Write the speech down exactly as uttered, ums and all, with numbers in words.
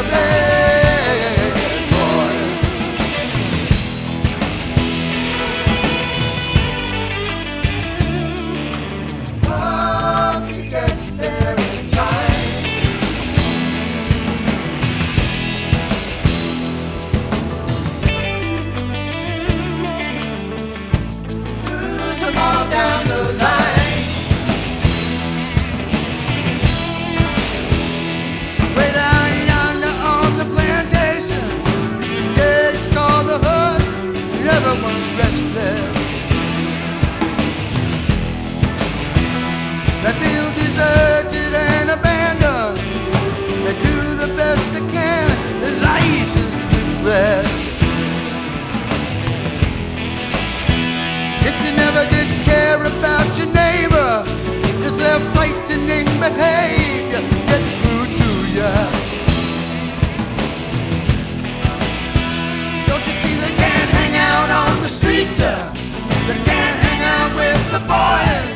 bad boy. Oh, you get there in time. Lose them all down the line. Way down yonder on the plantation, it's called the hood, and everyone's restless. They feel deserted and abandoned. They do the best they can. Their life is depressed. If you never did care about your neighbor, is their frightening behavior get through to you? Don't you see they can't hang out on the street? uh, They can't hang out with the boys.